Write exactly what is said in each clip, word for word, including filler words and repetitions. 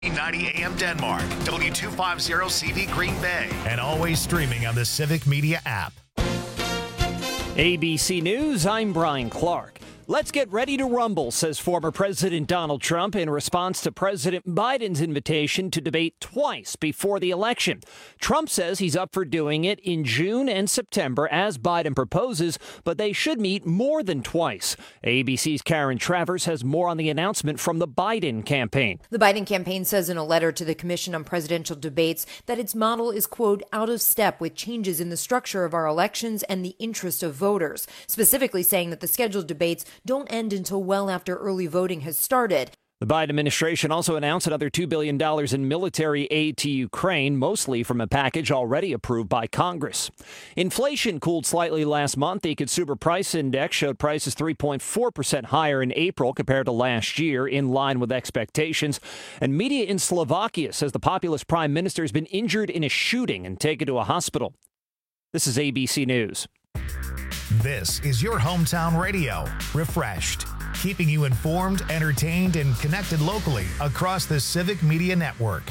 ninety A M Denmark, W two fifty C V Green Bay, and always streaming on the Civic Media app. A B C News, I'm Brian Clark. Let's get ready to rumble, says former President Donald Trump in response to President Biden's invitation to debate twice before the election. Trump says he's up for doing it in June and September as Biden proposes, but they should meet more than twice. A B C's Karen Travers has more on the announcement from the Biden campaign. The Biden campaign says in a letter to the Commission on Presidential Debates that its model is, quote, out of step with changes in the structure of our elections and the interest of voters, specifically saying that the scheduled debates don't end until well after early voting has started. The Biden administration also announced another two billion dollars in military aid to Ukraine, mostly from a package already approved by Congress. Inflation cooled slightly last month. The Consumer Price Index showed prices three point four percent higher in April compared to last year, in line with expectations. And media in Slovakia says the populist prime minister has been injured in a shooting and taken to a hospital. This is A B C News. This is your hometown radio, Refreshed, keeping you informed, entertained, and connected locally across the Civic Media Network.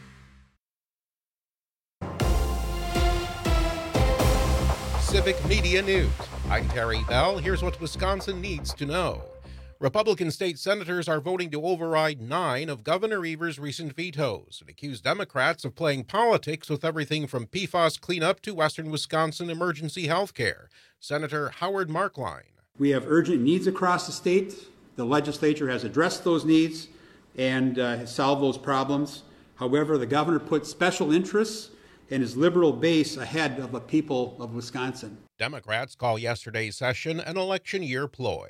Civic Media News. I'm Terry Bell. Here's what Wisconsin needs to know. Republican state senators are voting to override nine of Governor Evers' recent vetoes and accuse Democrats of playing politics with everything from P FAS cleanup to Western Wisconsin emergency health care. Senator Howard Markline. We have urgent needs across the state. The legislature has addressed those needs and uh, has solved those problems. However, the governor put special interests and his liberal base ahead of the people of Wisconsin. Democrats call yesterday's session an election year ploy.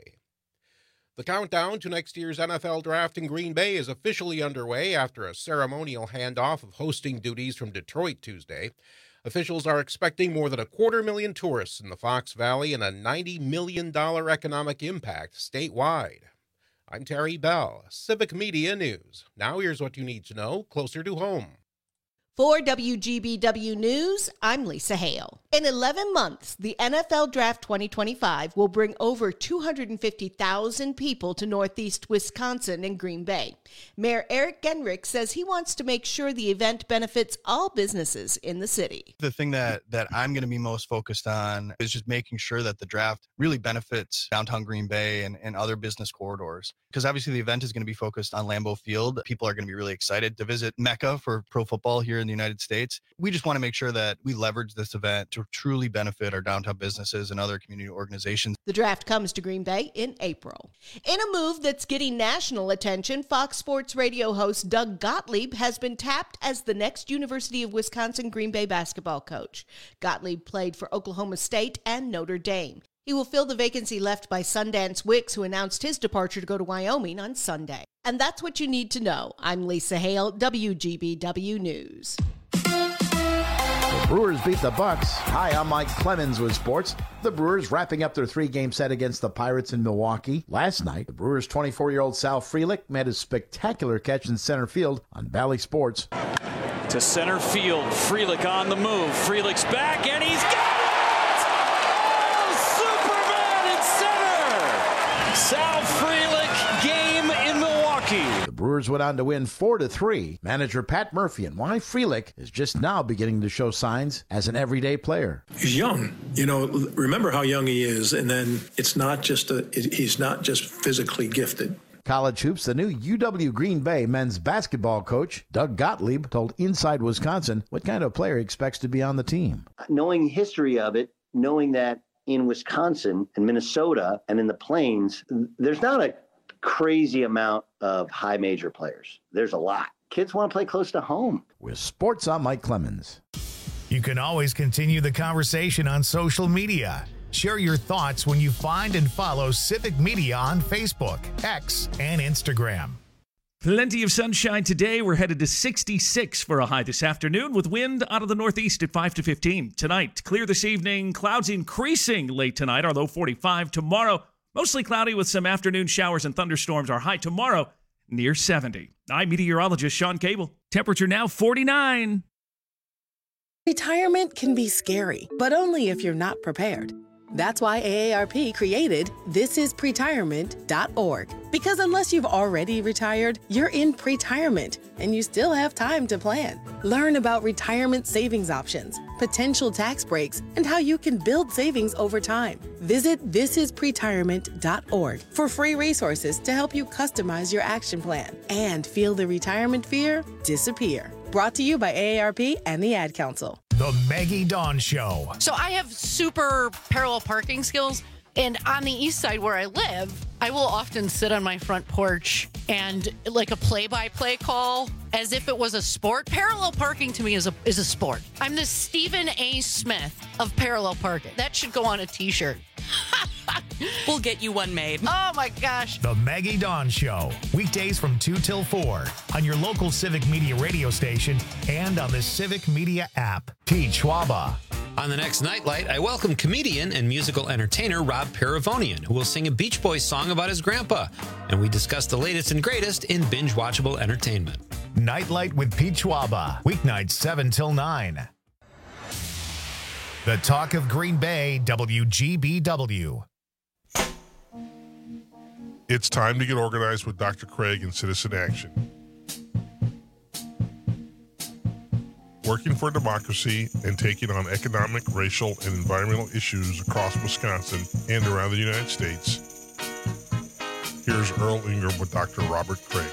The countdown to next year's N F L draft in Green Bay is officially underway after a ceremonial handoff of hosting duties from Detroit Tuesday. Officials are expecting more than a quarter million tourists in the Fox Valley and a ninety million dollars economic impact statewide. I'm Terry Bell, Civic Media News. Now here's what you need to know closer to home. For W G B W News, I'm Lisa Hale. In eleven months, the N F L Draft twenty twenty-five will bring over two hundred fifty thousand people to Northeast Wisconsin and Green Bay. Mayor Eric Genrich says he wants to make sure the event benefits all businesses in the city. The thing that, that I'm going to be most focused on is just making sure that the draft really benefits downtown Green Bay and, and other business corridors. Because obviously the event is going to be focused on Lambeau Field. People are going to be really excited to visit Mecca for pro football here in the United States. We just want to make sure that we leverage this event to truly benefit our downtown businesses and other community organizations. The draft comes to Green Bay in April. In a move that's getting national attention, Fox Sports Radio host Doug Gottlieb has been tapped as the next University of Wisconsin Green Bay basketball coach. Gottlieb played for Oklahoma State and Notre Dame. He will fill the vacancy left by Sundance Wicks, who announced his departure to go to Wyoming on Sunday. And that's what you need to know. I'm Lisa Hale, W G B W News. The Brewers beat the Bucks. Hi, I'm Mike Clemens with sports. The Brewers wrapping up their three-game set against the Pirates in Milwaukee. Last night, the Brewers' twenty-four-year-old Sal Frelick made a spectacular catch in center field on Valley Sports. To center field, Frelick on the move. Frelick's back, and he's got it! Oh, Superman in center! Sal Frelick, game in Milwaukee. The Brewers went on to win four to three. Manager Pat Murphy and why Frelick is just now beginning to show signs as an everyday player. He's young. You know, remember how young he is, and then it's not just a, it, he's not just physically gifted. College hoops, the new U W Green Bay men's basketball coach, Doug Gottlieb, told Inside Wisconsin what kind of player he expects to be on the team. Knowing the history of it, knowing that in Wisconsin and Minnesota and in the Plains, there's not a crazy amount of high major players. There's a lot. Kids want to play close to home. With sports, I'm Mike Clemens. You can always continue the conversation on social media. Share your thoughts when you find and follow Civic Media on Facebook, X, and Instagram. Plenty of sunshine today. We're headed to sixty-six for a high this afternoon with wind out of the northeast at five to fifteen. Tonight, clear this evening. Clouds increasing late tonight, our low forty-five. Tomorrow, mostly cloudy with some afternoon showers and thunderstorms. Our high tomorrow, near seventy. I'm meteorologist Sean Cable. Temperature now forty-nine. Retirement can be scary, but only if you're not prepared. That's why A A R P created this is pretirement dot org. Because unless you've already retired, you're in pretirement, and you still have time to plan. Learn about retirement savings options, potential tax breaks, and how you can build savings over time. Visit this is pretirement dot org for free resources to help you customize your action plan and feel the retirement fear disappear. Brought to you by A A R P and the Ad Council. The Maggie Dawn Show. So I have super parallel parking skills, and on the east side where I live, I will often sit on my front porch and like a play-by-play call as if it was a sport. Parallel parking to me is a is a sport. I'm the Stephen A. Smith of parallel parking. That should go on a t-shirt. We'll get you one made. Oh my gosh. The Maggie Dawn Show. Weekdays from two till four on your local Civic Media radio station and on the Civic Media app. Pete Schwaba. On the next Nightlight, I welcome comedian and musical entertainer Rob Paravonian, who will sing a Beach Boys song about his grandpa. And we discuss the latest and greatest in binge-watchable entertainment. Nightlight with Pete Schwaba. Weeknights seven till nine. The Talk of Green Bay, W G B W. It's time to get organized with Doctor Craig and Citizen Action. Working for democracy and taking on economic, racial, and environmental issues across Wisconsin and around the United States. Here's Earl Ingram with Doctor Robert Craig.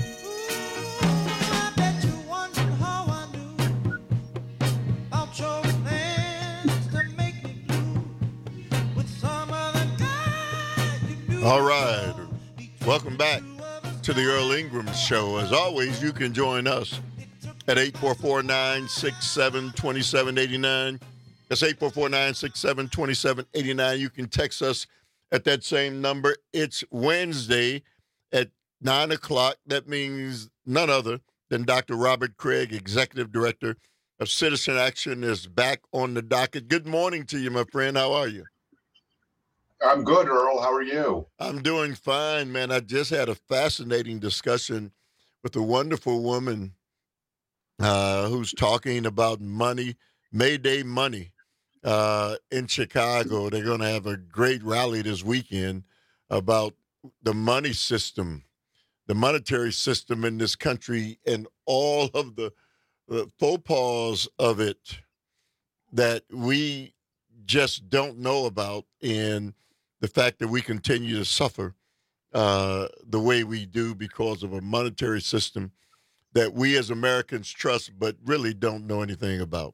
All right. Welcome back to the Earl Ingram Show. As always, you can join us at eight four four, nine six seven, two seven eight nine. That's eight four four, nine six seven, two seven eight nine. You can text us at that same number. It's Wednesday at nine o'clock. That means none other than Doctor Robert Craig, Executive Director of Citizen Action, is back on the docket. Good morning to you, my friend. How are you? I'm good, Earl. How are you? I'm doing fine, man. I just had a fascinating discussion with a wonderful woman uh, who's talking about money, Mayday money uh, in Chicago. They're going to have a great rally this weekend about the money system, the monetary system in this country, and all of the, the faux pas of it that we just don't know about, and the fact that we continue to suffer uh, the way we do because of a monetary system that we as Americans trust but really don't know anything about.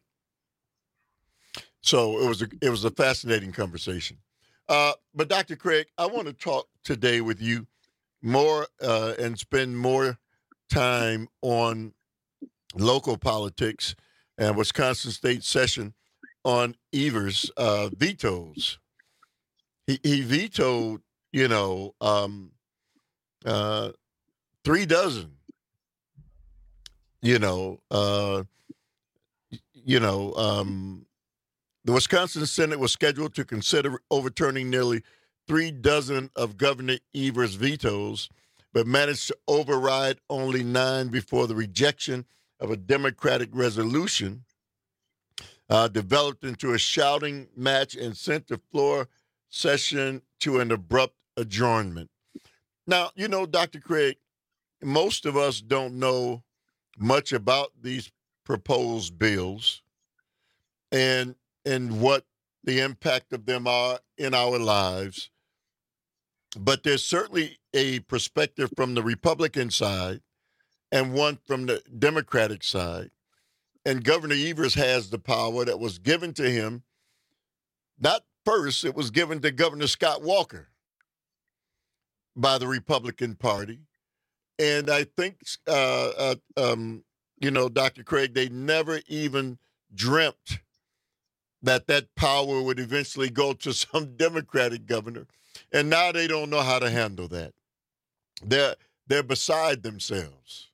So it was a, it was a fascinating conversation. Uh, but Doctor Craig, I want to talk today with you more uh, and spend more time on local politics and Wisconsin State session on Evers' uh, vetoes. He, he vetoed, you know, um, uh, three dozen, you know, uh, you know, um, the Wisconsin Senate was scheduled to consider overturning nearly three dozen of Governor Evers' vetoes, but managed to override only nine before the rejection of a Democratic resolution uh, developed into a shouting match and sent the floor session to an abrupt adjournment. Now, you know, Doctor Craig, most of us don't know much about these proposed bills and and what the impact of them are in our lives. But there's certainly a perspective from the Republican side and one from the Democratic side. And Governor Evers has the power that was given to him. Not first, it was given to Governor Scott Walker by the Republican Party. And I think, uh, uh, um, you know, Doctor Craig, they never even dreamt that that power would eventually go to some Democratic governor. And now they don't know how to handle that. They're, they're beside themselves.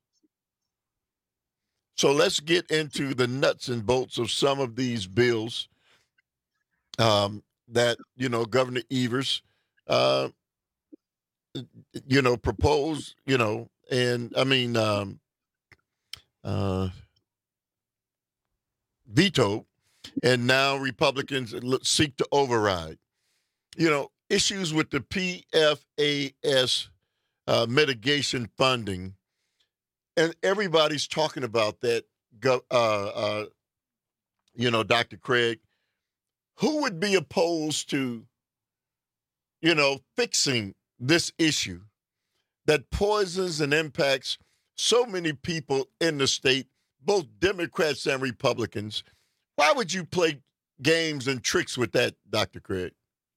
So let's get into the nuts and bolts of some of these bills um, that, you know, Governor Evers, uh, you know, proposed, you know, and I mean, um, uh, vetoed, and now Republicans seek to override. you know, issues with the P F A S uh, mitigation funding, and everybody's talking about that, uh, uh, you know, Doctor Craig. Who would be opposed to, you know, fixing this issue that poisons and impacts so many people in the state, both Democrats and Republicans? Why would you play games and tricks with that, Doctor Craig?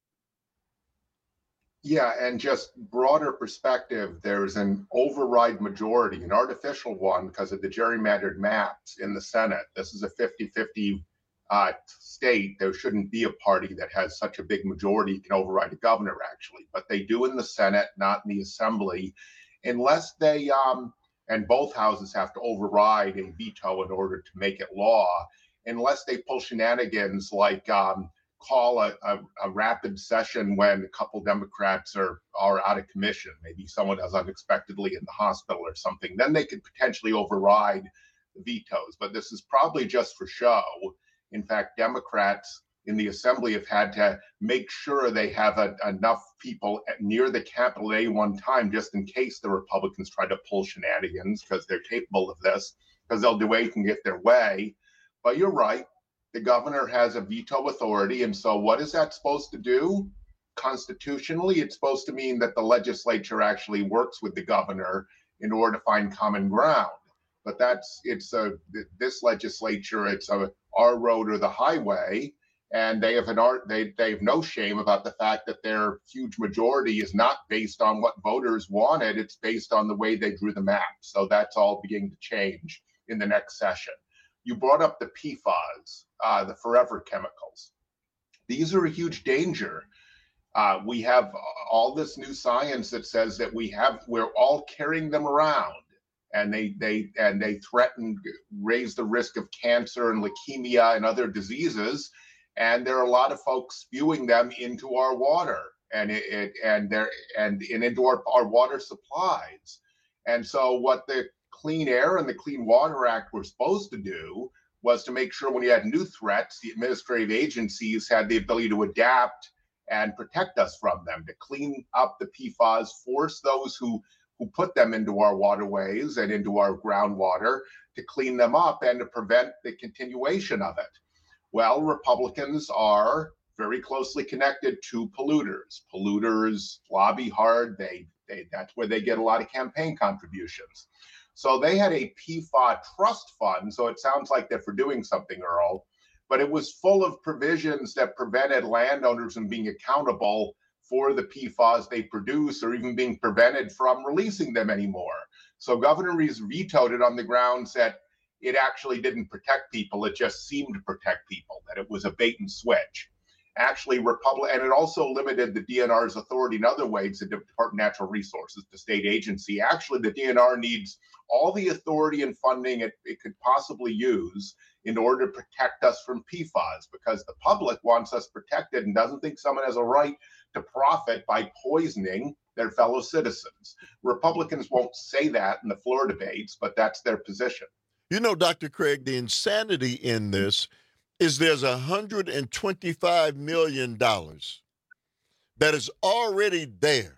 Yeah, and just broader perspective, there's an override majority, an artificial one because of the gerrymandered maps in the Senate. This is a fifty-fifty uh, state. There shouldn't be a party that has such a big majority can override a governor, actually. But they do in the Senate, not in the Assembly, unless they, um, and both houses have to override a veto in order to make it law, unless they pull shenanigans like um, call a, a, a rapid session when a couple Democrats are, are out of commission. Maybe someone is unexpectedly in the hospital or something. Then they could potentially override the vetoes. But this is probably just for show. In fact, Democrats in the Assembly have had to make sure they have a, enough people at, near the Capitol at any one time, just in case the Republicans try to pull shenanigans, because they're capable of this, because they'll do anything to get their way. But you're right. The governor has a veto authority. And so what is that supposed to do? Constitutionally, it's supposed to mean that the legislature actually works with the governor in order to find common ground. But that's, it's a, this legislature, it's a our road or the highway. And they have an art, they, they have no shame about the fact that their huge majority is not based on what voters wanted. It's based on the way they drew the map. So that's all beginning to change in the next session. You brought up the P FAS, uh, the forever chemicals. These are a huge danger. Uh, we have all this new science that says that we have, we're all carrying them around, and they they and they threaten, raise the risk of cancer and leukemia and other diseases. And there are a lot of folks spewing them into our water and it, it and there and, and into our, our water supplies. And so what the Clean Air and the Clean Water Act were supposed to do was to make sure when you had new threats, the administrative agencies had the ability to adapt and protect us from them, to clean up the P FAS, force those who, who put them into our waterways and into our groundwater to clean them up and to prevent the continuation of it. Well, Republicans are very closely connected to polluters. Polluters lobby hard. They, they that's where they get a lot of campaign contributions. So they had a P FAS trust fund. So it sounds like they're for doing something, Earl, but it was full of provisions that prevented landowners from being accountable for the P FAS they produce, or even being prevented from releasing them anymore. So Governor Reeves vetoed it on the grounds that it actually didn't protect people. It just seemed to protect people, that it was a bait and switch. Actually, Republic, and it also limited the D N R's authority in other ways, the Department of Natural Resources, the state agency. Actually, the D N R needs all the authority and funding it, it could possibly use in order to protect us from P FAS, because the public wants us protected and doesn't think someone has a right to profit by poisoning their fellow citizens. Republicans won't say that in the floor debates, but that's their position. You know, Doctor Craig, the insanity in this is there's one hundred twenty-five million dollars that is already there,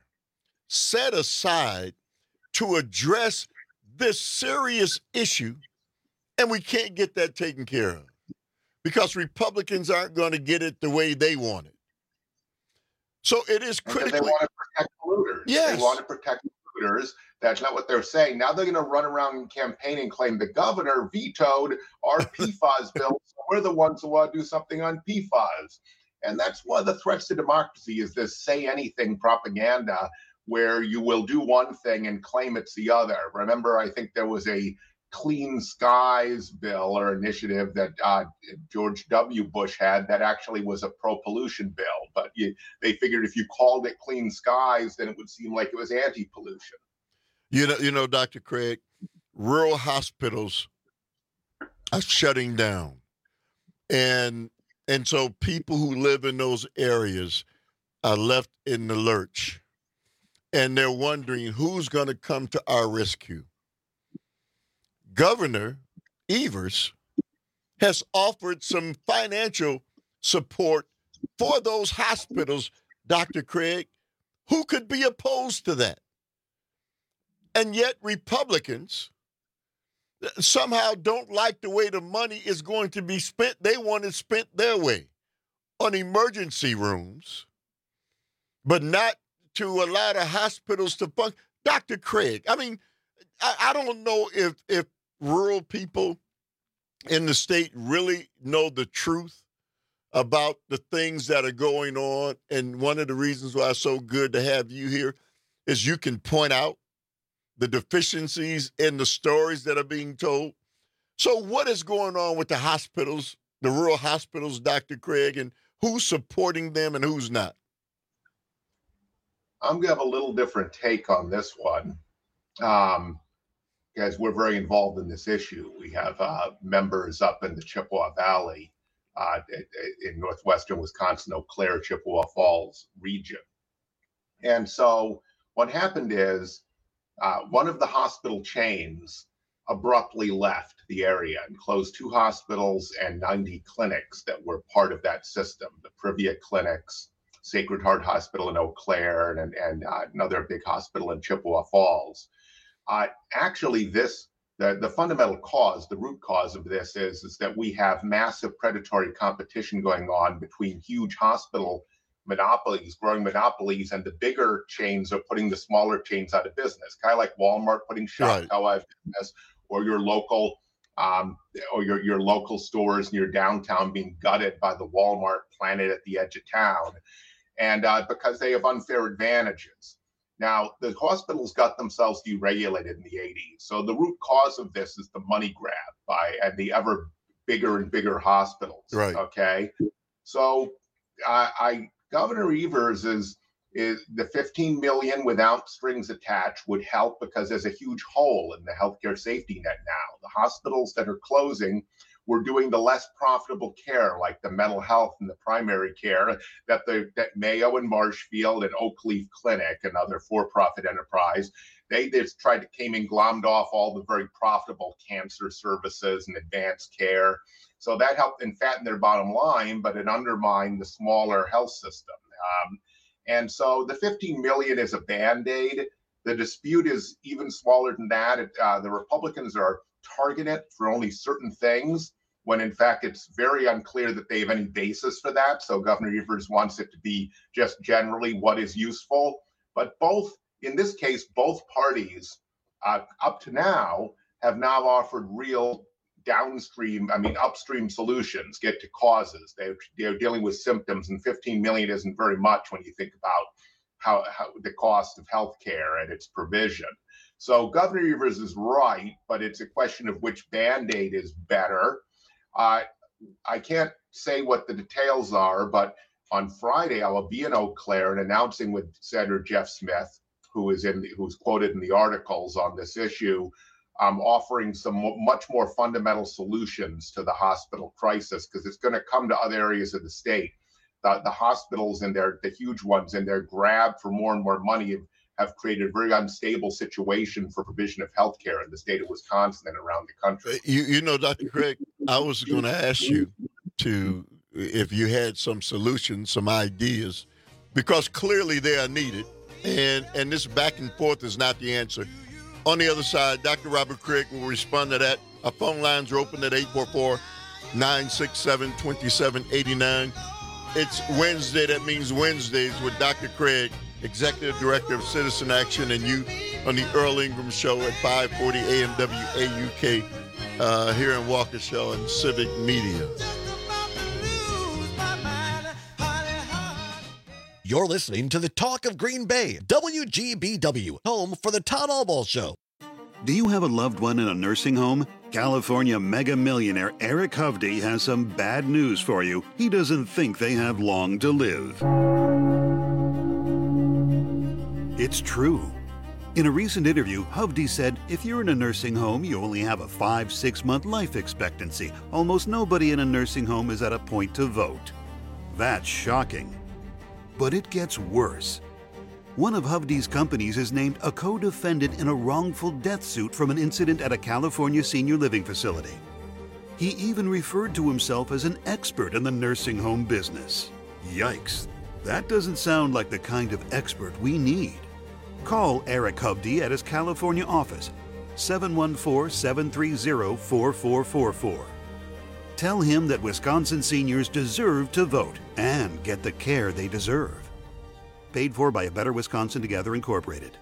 set aside to address this serious issue, and we can't get that taken care of because Republicans aren't going to get it the way they want it. So it is critically. They want to protect polluters. Yes. They want to protect polluters. That's not what they're saying. Now they're going to run around and campaign and claim the governor vetoed our P FAS bill. So we're the ones who want to do something on P FAS. And that's one of the threats to democracy, is this say anything propaganda where you will do one thing and claim it's the other. Remember, I think there was a Clean Skies bill or initiative that uh, George W. Bush had that actually was a pro-pollution bill. But you, they figured if you called it Clean Skies, then it would seem like it was anti-pollution. You know, you know, Doctor Craig, rural hospitals are shutting down. And and so people who live in those areas are left in the lurch. And they're wondering who's going to come to our rescue. Governor Evers has offered some financial support for those hospitals Doctor Craig, who could be opposed to that? And yet Republicans somehow don't like the way the money is going to be spent. They want it spent their way on emergency rooms, but not to allow the hospitals to function. Doctor Craig, I mean, I, I don't know if, if rural people in the state really know the truth about the things that are going on. And one of the reasons why it's so good to have you here is you can point out the deficiencies in the stories that are being told. So what is going on with the hospitals, the rural hospitals, Doctor Craig, and who's supporting them and who's not? I'm going to have a little different take on this one, um, because we're very involved in this issue. We have uh, members up in the Chippewa Valley, uh, in northwestern Wisconsin, Eau Claire, Chippewa Falls region. And so what happened is uh, one of the hospital chains abruptly left the area and closed two hospitals and ninety clinics that were part of that system, the Privia Clinics, Sacred Heart Hospital in Eau Claire, and, and uh, another big hospital in Chippewa Falls. Uh, actually, this the, the fundamental cause, the root cause of this is, is that we have massive predatory competition going on between huge hospital monopolies, growing monopolies, and the bigger chains are putting the smaller chains out of business. Kind of like Walmart putting Shopko out of business, or your local um, or your, your local stores in your downtown being gutted by the Walmart planted at the edge of town. And uh, because they have unfair advantages. Now, the hospitals got themselves deregulated in the eighties. So the root cause of this is the money grab by and the ever bigger and bigger hospitals. Right. Okay. So I, I Governor Evers is is the fifteen million without strings attached would help because there's a huge hole in the healthcare safety net now. The hospitals that are closing were doing the less profitable care, like the mental health and the primary care that the that Mayo and Marshfield and Oakleaf Clinic and other for-profit enterprise, they just tried to came and glommed off all the very profitable cancer services and advanced care. So that helped and fatten their bottom line, but it undermined the smaller health system. Um, and so the fifteen million is a Band-Aid. The dispute is even smaller than that. It, uh, the Republicans are target it for only certain things, when in fact it's very unclear that they have any basis for that. So Governor Evers wants it to be just generally what is useful. But both, in this case, both parties uh, up to now have now offered real downstream, I mean, upstream solutions, get to causes. They're, they're dealing with symptoms, and fifteen million isn't very much when you think about how, how the cost of healthcare and its provision. So Governor Evers is right, but it's a question of which Band-Aid is better. Uh, I can't say what the details are, but on Friday I will be in Eau Claire and announcing with Senator Jeff Smith, who is in the, who's quoted in the articles on this issue, um, offering some mo- much more fundamental solutions to the hospital crisis, because it's going to come to other areas of the state. The, the hospitals and their the huge ones and their grab for more and more money have have created a very unstable situation for provision of health care in the state of Wisconsin and around the country. You, you know, Doctor Craig, I was going to ask you to, if you had some solutions, some ideas, because clearly they are needed, and, and this back and forth is not the answer. On the other side, Doctor Robert Craig will respond to that. Our phone lines are open at eight four four, nine six seven, two seven eight nine. It's Wednesday. That means Wednesdays with Doctor Craig, Executive Director of Citizen Action, and you on the Earl Ingram Show at five forty A M W A U K uh, here in Waukesha and Civic Media. You're listening to the Talk of Green Bay, W G B W, home for the Todd Albaugh Show. Do you have a loved one in a nursing home? California mega millionaire Eric Hovde has some bad news for you. He doesn't think they have long to live. It's true. In a recent interview, Hovde said, if you're in a nursing home, you only have a five, six month life expectancy. Almost nobody in a nursing home is at a point to vote. That's shocking. But it gets worse. One of Hovde's companies is named a co-defendant in a wrongful death suit from an incident at a California senior living facility. He even referred to himself as an expert in the nursing home business. Yikes. That doesn't sound like the kind of expert we need. Call Eric Hovde at his California office, seven one four, seven three zero, four four four four. Tell him that Wisconsin seniors deserve to vote and get the care they deserve. Paid for by A Better Wisconsin Together Incorporated.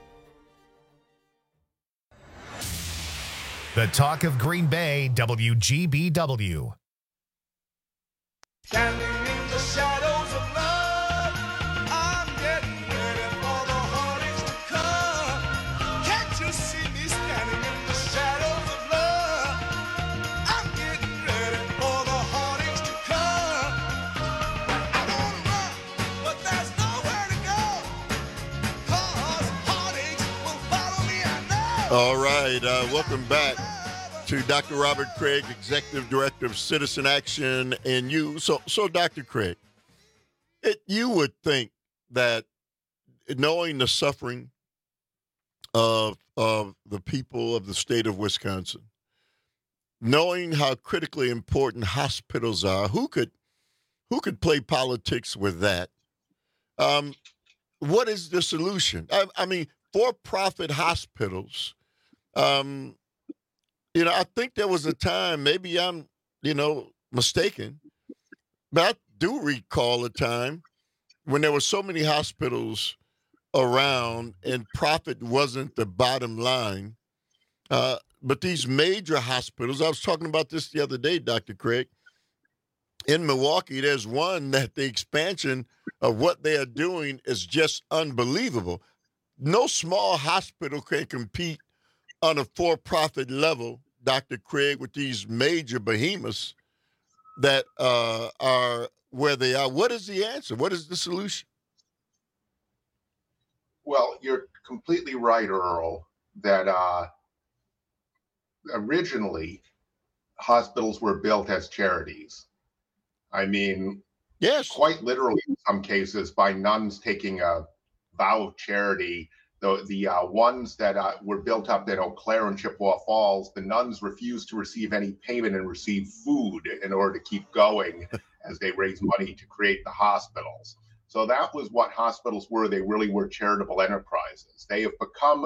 The Talk of Green Bay, W G B W. Standing in the shadows of love, I'm getting ready for the heartaches to come. Can't you see me standing in the shadows of love? I'm getting ready for the heartaches to come. I wanna run, but there's nowhere to go, 'cause heartaches will follow me, I know. All right, uh, welcome back to Doctor Robert Craig, Executive Director of Citizen Action, and you. So, so Doctor Craig, it, you would think that knowing the suffering of of the people of the state of Wisconsin, knowing how critically important hospitals are, who could who could play politics with that? Um, what is the solution? I, I mean, for-profit hospitals. Um, You know, I think there was a time, maybe I'm, you know, mistaken, but I do recall a time when there were so many hospitals around and profit wasn't the bottom line. Uh, but these major hospitals, I was talking about this the other day, Doctor Craig, in Milwaukee, there's one that the expansion of what they are doing is just unbelievable. No small hospital can compete on a for-profit level, Doctor Craig, with these major behemoths that uh, are where they are. What is the answer? What is the solution? Well, you're completely right, Earl, that uh, originally hospitals were built as charities. I mean, yes, quite literally in some cases by nuns taking a vow of charity. The, the uh, ones that uh, were built up at Eau Claire and Chippewa Falls, the nuns refused to receive any payment and receive food in order to keep going as they raised money to create the hospitals. So that was what hospitals were. They really were charitable enterprises. They have become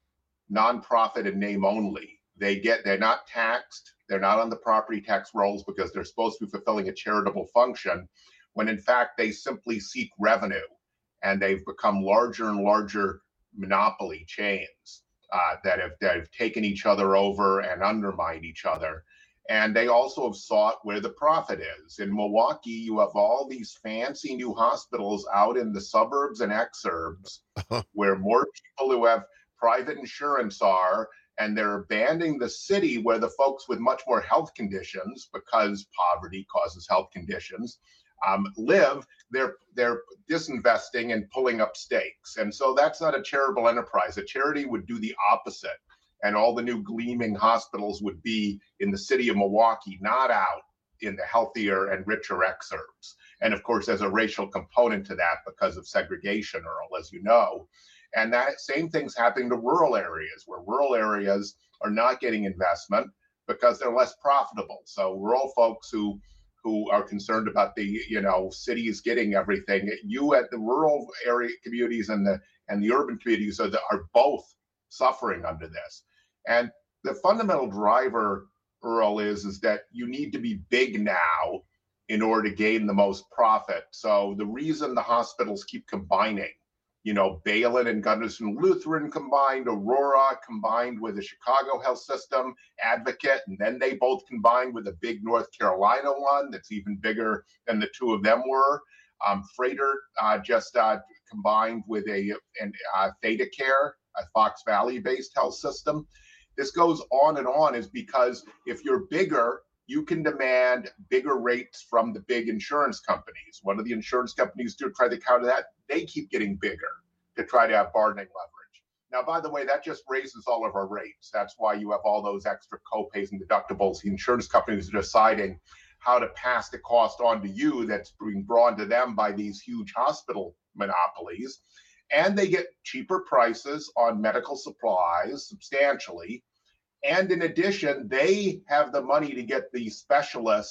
nonprofit in name only. They get, they're not taxed. They're not on the property tax rolls because they're supposed to be fulfilling a charitable function, when in fact they simply seek revenue. And they've become larger and larger monopoly chains uh, that have that have taken each other over and undermined each other. And they also have sought where the profit is. In Milwaukee, you have all these fancy new hospitals out in the suburbs and exurbs where more people who have private insurance are, and they're abandoning the city where the folks with much more health conditions, because poverty causes health conditions, um, live. They're they're disinvesting and pulling up stakes. And so that's not a charitable enterprise. A charity would do the opposite. And all the new gleaming hospitals would be in the city of Milwaukee, not out in the healthier and richer exurbs. And of course, there's a racial component to that because of segregation, Earl, as you know. And that same thing's happening to rural areas, where rural areas are not getting investment because they're less profitable. So rural folks who who are concerned about the, you know, cities getting everything, you at the rural area communities and the and the urban communities are, the, are both suffering under this. And the fundamental driver, Earl, is, is that you need to be big now in order to gain the most profit. So the reason the hospitals keep combining, you know, Balin and Gunderson Lutheran combined, Aurora combined with the Chicago Health System, Advocate, and then they both combined with a big North Carolina one that's even bigger than the two of them were. Um, Freighter uh, just uh, combined with a an, uh, Theta Care, a Fox Valley-based health system. This goes on and on is because if you're bigger, you can demand bigger rates from the big insurance companies. What do the insurance companies do to try to counter that? They keep getting bigger to try to have bargaining leverage. Now, by the way, that just raises all of our rates. That's why you have all those extra copays and deductibles. The insurance companies are deciding how to pass the cost on to you that's being brought to them by these huge hospital monopolies. And they get cheaper prices on medical supplies substantially. And in addition, they have the money to get the specialists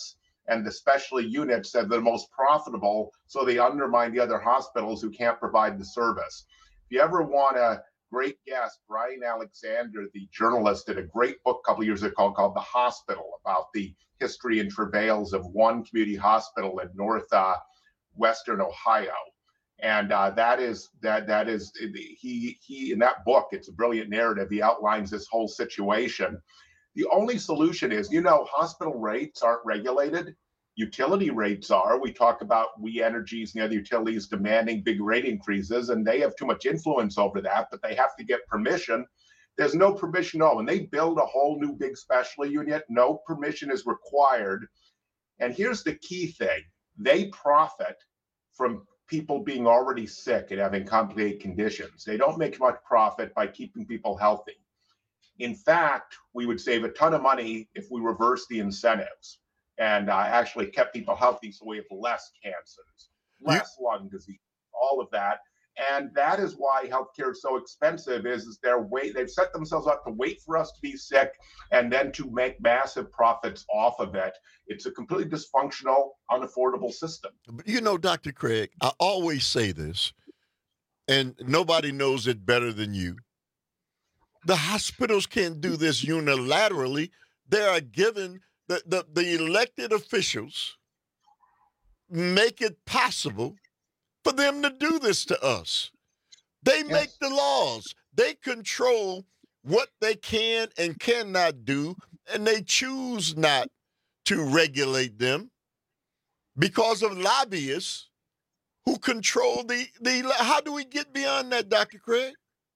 and the specialty units are the most profitable, so they undermine the other hospitals who can't provide the service. If you ever want a great guest, Brian Alexander, the journalist, did a great book a couple years ago called, called The Hospital, about the history and travails of one community hospital in north uh, western Ohio. And uh, that is that that is he he in that book. It's a brilliant narrative. He outlines this whole situation. The only solution is, you know, hospital rates aren't regulated. Utility rates are. We talk about We Energies and the other utilities demanding big rate increases, and they have too much influence over that, but they have to get permission. There's no permission at all. When they build a whole new big specialty unit, no permission is required. And here's the key thing. They profit from people being already sick and having complicated conditions. They don't make much profit by keeping people healthy. In fact, we would save a ton of money if we reverse the incentives and uh, actually kept people healthy, so we have less cancers, less lung disease, all of that. And that is why healthcare is so expensive, is, is they're wait, they've set themselves up to wait for us to be sick and then to make massive profits off of it. It's a completely dysfunctional, unaffordable system. You know, Doctor Craig, I always say this, and nobody knows it better than you. The hospitals can't do this unilaterally. They are given, the, the, the elected officials make it possible for them to do this to us. They yes. make the laws. They control what they can and cannot do, and they choose not to regulate them because of lobbyists who control the, the how do we get beyond that, Doctor Craig?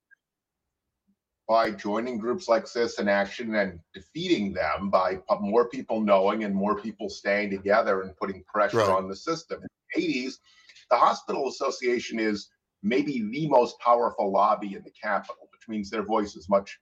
By joining groups like Citizen Action and defeating them, by more people knowing and more people staying together and putting pressure right. on the system. In the eighties, the Hospital Association is maybe the most powerful lobby in the Capitol, which means their voice is much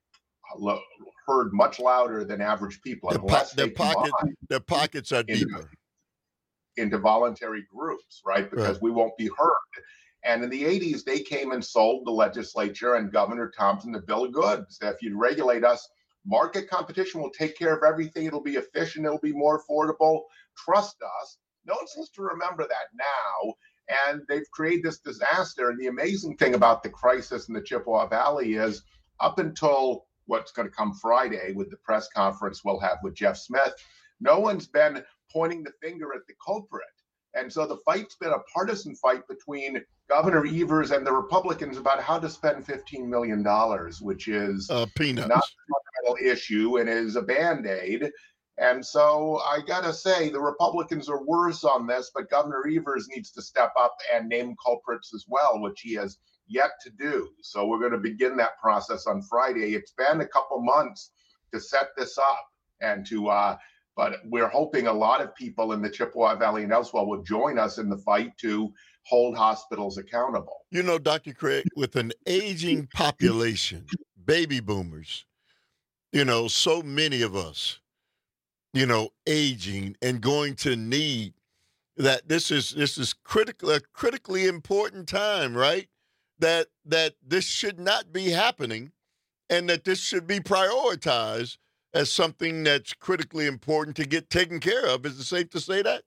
heard much louder than average people. Their, po- their, pocket, their pockets are into, deeper. Into voluntary groups, right? Because right. we won't be heard. And in the eighties, they came and sold the legislature and Governor Thompson the bill of goods. That if you regulate us, market competition will take care of everything. It'll be efficient. It'll be more affordable. Trust us. No one seems to remember that now. And they've created this disaster. And the amazing thing about the crisis in the Chippewa Valley is up until what's going to come Friday with the press conference we'll have with Jeff Smith, no one's been pointing the finger at the culprit. And so the fight's been a partisan fight between Governor Evers and the Republicans about how to spend fifteen million dollars, which is uh, peanuts. not a fundamental issue and is a Band-Aid. And so I got to say, the Republicans are worse on this, but Governor Evers needs to step up and name culprits as well, which he has yet to do. So we're going to begin that process on Friday. It's been a couple months to set this up and to, uh, but we're hoping a lot of people in the Chippewa Valley and elsewhere will join us in the fight to hold hospitals accountable. You know, Doctor Craig, with an aging population, baby boomers, you know, so many of us, you know, aging and going to need that this is this is critical a critically important time, right? That that this should not be happening and that this should be prioritized as something that's critically important to get taken care of. Is it safe to say that?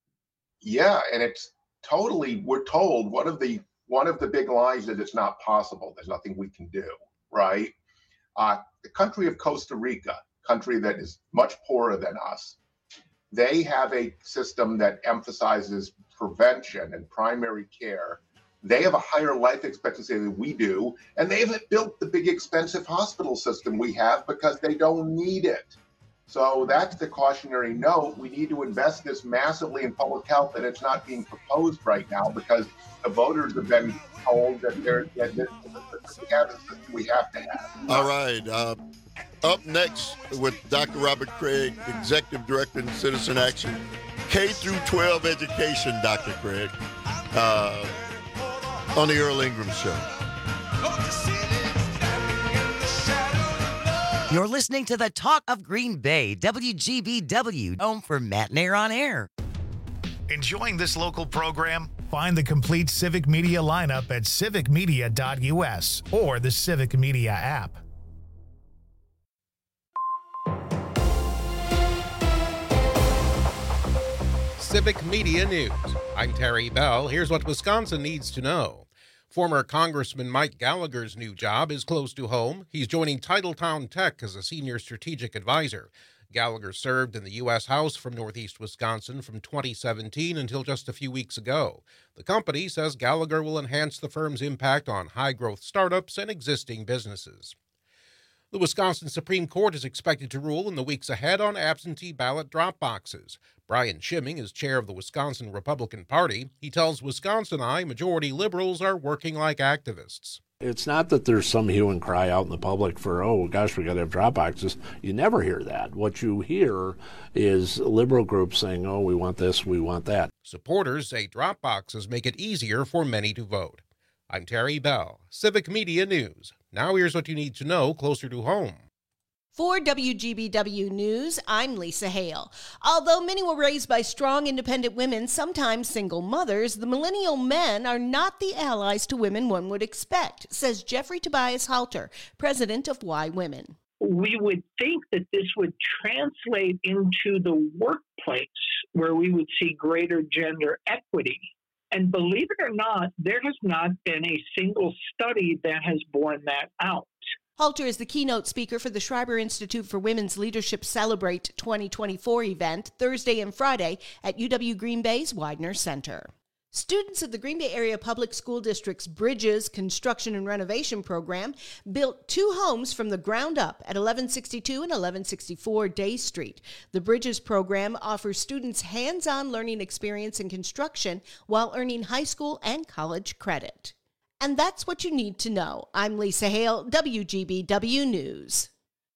Yeah, and it's totally, we're told one of the one of the big lies that it's not possible. There's nothing we can do, right? Uh, the country of Costa Rica, country that is much poorer than us, they have a system that emphasizes prevention and primary care. They have a higher life expectancy than we do, and they haven't built the big expensive hospital system we have because they don't need it. So that's the cautionary note. We need to invest this massively in public health, and it's not being proposed right now because the voters have been told that they're that this, we have the system we have to have. All right. Uh, up next with Doctor Robert Craig, Executive Director in Citizen Action, K through twelve education, Doctor Craig, uh, on the Earl Ingram Show. You're listening to the Talk of Green Bay, W G B W, home for Matt and Air on Air. Enjoying this local program? Find the complete Civic Media lineup at civic media dot U S or the Civic Media app. Civic Media News. I'm Terry Bell. Here's what Wisconsin needs to know. Former Congressman Mike Gallagher's new job is close to home. He's joining Titletown Tech as a senior strategic advisor. Gallagher served in the U S House from Northeast Wisconsin from twenty seventeen until just a few weeks ago. The company says Gallagher will enhance the firm's impact on high-growth startups and existing businesses. The Wisconsin Supreme Court is expected to rule in the weeks ahead on absentee ballot drop boxes. Brian Schimming is chair of the Wisconsin Republican Party. He tells Wisconsin Eye majority liberals are working like activists. It's not that there's some hue and cry out in the public for, oh, gosh, we got to have drop boxes. You never hear that. What you hear is liberal groups saying, oh, we want this, we want that. Supporters say drop boxes make it easier for many to vote. I'm Terry Bell, Civic Media News. Now here's what you need to know closer to home. For W G B W News, I'm Lisa Hale. Although many were raised by strong, independent women, sometimes single mothers, the millennial men are not the allies to women one would expect, says Jeffrey Tobias Halter, president of Why Women. We would think that this would translate into the workplace where we would see greater gender equity. And believe it or not, there has not been a single study that has borne that out. Halter is the keynote speaker for the Schreiber Institute for Women's Leadership Celebrate twenty twenty-four event Thursday and Friday at U W Green Bay's Widener Center. Students of the Green Bay Area Public School District's Bridges Construction and Renovation Program built two homes from the ground up at eleven sixty-two and eleven sixty-four Day Street. The Bridges program offers students hands-on learning experience in construction while earning high school and college credit. And that's what you need to know. I'm Lisa Hale, W G B W News.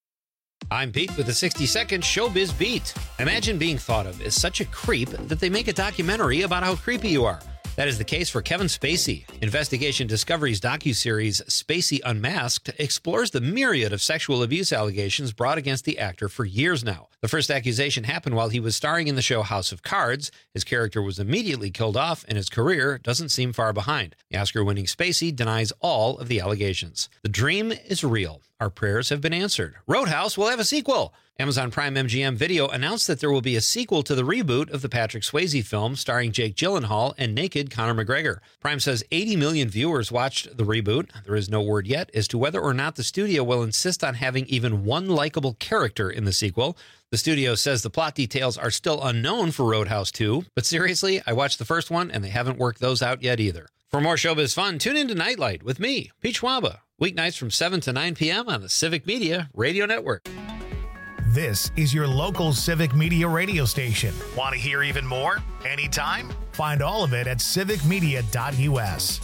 I'm Pete with a sixty-second Showbiz Beat. Imagine being thought of as such a creep that they make a documentary about how creepy you are. That is the case for Kevin Spacey. Investigation Discovery's docuseries Spacey Unmasked explores the myriad of sexual abuse allegations brought against the actor for years now. The first accusation happened while he was starring in the show House of Cards. His character was immediately killed off, and his career doesn't seem far behind. The Oscar-winning Spacey denies all of the allegations. The dream is real. Our prayers have been answered. Roadhouse will have a sequel. Amazon Prime M G M Video announced that there will be a sequel to the reboot of the Patrick Swayze film starring Jake Gyllenhaal and naked Conor McGregor. Prime says eighty million viewers watched the reboot. There is no word yet as to whether or not the studio will insist on having even one likable character in the sequel. The studio says the plot details are still unknown for Roadhouse two, but seriously, I watched the first one and they haven't worked those out yet either. For more showbiz fun, tune into Nightlight with me, Pete Schwaba, weeknights from seven to nine p.m. on the Civic Media Radio Network. This is your local Civic Media radio station. Want to hear even more? Anytime? Find all of it at civic media dot u s.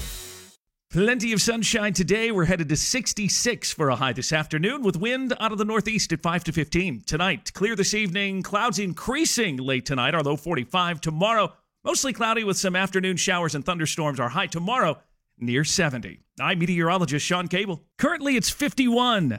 Plenty of sunshine today. We're headed to sixty-six for a high this afternoon with wind out of the northeast at five to fifteen. Tonight, clear this evening. Clouds increasing late tonight, our low forty-five. Tomorrow, mostly cloudy with some afternoon showers and thunderstorms. Our high tomorrow, near seventy. I'm meteorologist Sean Cable. Currently, it's fifty-one.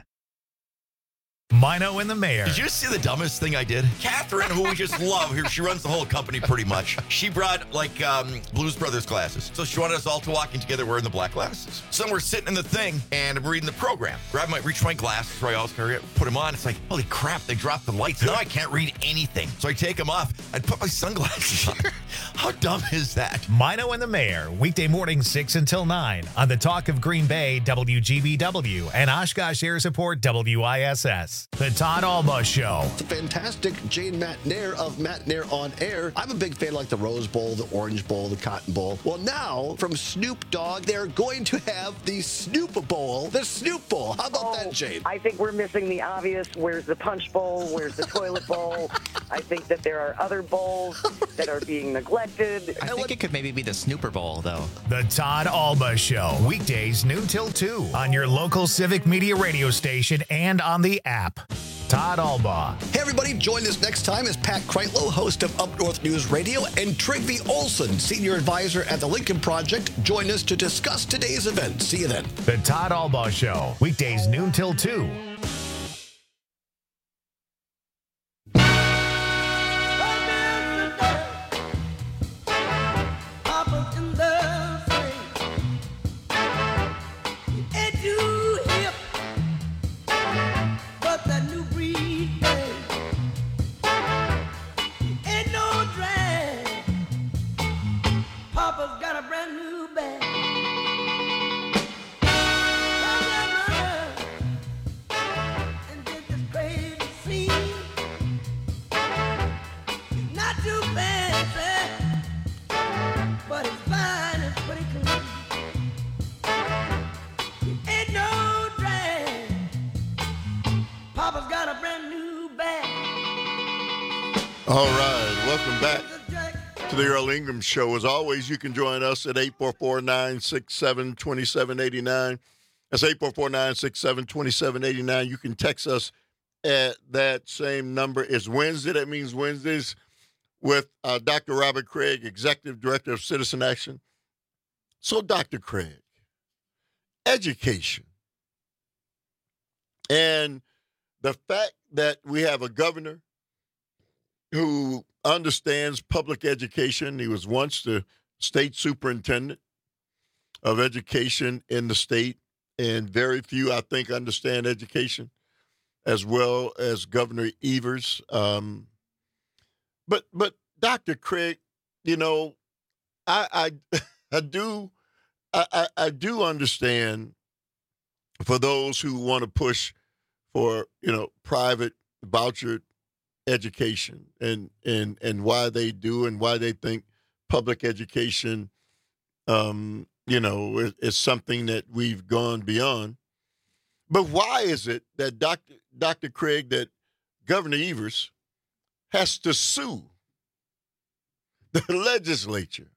Mino and the Mayor. Did you see the dumbest thing I did? Catherine, who we just love here, she runs the whole company pretty much. She brought like um, Blues Brothers glasses. So she wanted us all to walk in together wearing the black glasses. So then we're sitting in the thing and I'm reading the program. Grab my, reach my glasses, where I always carry it, put them on. It's like, holy crap, they dropped the lights. Now I can't read anything. So I take them off and put my sunglasses on. How dumb is that? Mino and the Mayor, weekday morning six until nine on the Talk of Green Bay, W G B W, and Oshkosh Air Support, W I S S. The Todd Alba Show. The fantastic Jane Matt Nair of Matt Nair on Air. I'm a big fan of like the Rose Bowl, the Orange Bowl, the Cotton Bowl. Well, now from Snoop Dogg, they're going to have the Snoop Bowl, the Snoop Bowl. How about oh, that, Jane? I think we're missing the obvious. Where's the Punch Bowl? Where's the Toilet Bowl? I think that there are other bowls that are being neglected. I think it could maybe be the Snooper Bowl, though. The Todd Alba Show, weekdays noon till two on your local Civic Media radio station and on the app. Todd Alba. Hey, everybody, join us next time as Pat Kreitlow, host of Up North News Radio, and Trygve Olson, senior advisor at the Lincoln Project, join us to discuss today's event. See you then. The Todd Alba Show, weekdays noon till two. Ain't no drag. too fancy, but it's fine and pretty clean. It ain't no drag. Papa's got a brand new bag. All right, welcome back to the Earl Ingram Show. As always, you can join us at eight four four, nine six seven, two seven eight nine. That's eight four four, nine six seven, two seven eight nine. You can text us at that same number. It's Wednesday. That means Wednesdays with uh, Doctor Robert Craig, Executive Director of Citizen Action. So, Doctor Craig, education and the fact that we have a governor who understands public education. He was once the state superintendent of education in the state, and very few, I think, understand education as well as Governor Evers. Um, but, but Doctor Craig, you know, I, I, I do, I, I do understand for those who want to push for, you know, private voucher education and, and, and why they do and why they think public education, um, you know, is, is something that we've gone beyond. But why is it that Doctor Doctor Craig, that Governor Evers has to sue the legislature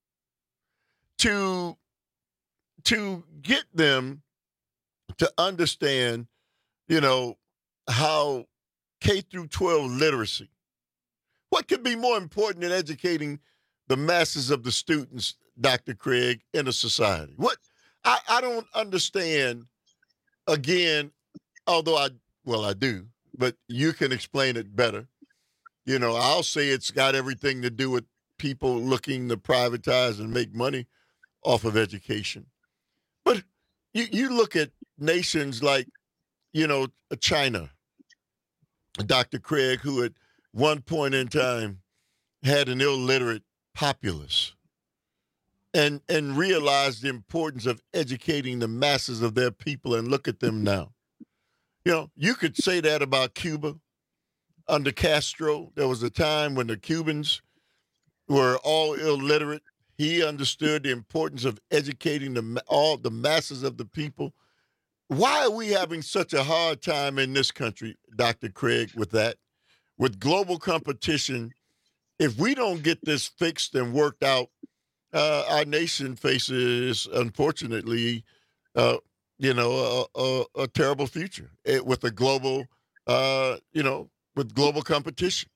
to, to get them to understand, you know, how K through twelve literacy, what could be more important than educating the masses of the students, Doctor Craig, in a society? What I, I don't understand, again, although I, well, I do, but you can explain it better. You know, I'll say it's got everything to do with people looking to privatize and make money off of education. But you, you look at nations like, you know, China, Doctor Craig, who at one point in time had an illiterate populace, and and realized the importance of educating the masses of their people, and look at them now. You know, you could say that about Cuba under Castro. There was a time when the Cubans were all illiterate. He understood the importance of educating the all the masses of the people. Why are we having such a hard time in this country, Doctor Craig, with that? With global competition, if we don't get this fixed and worked out, uh, our nation faces, unfortunately, uh, you know, a, a, a terrible future it, with a global, uh, you know, with global competition.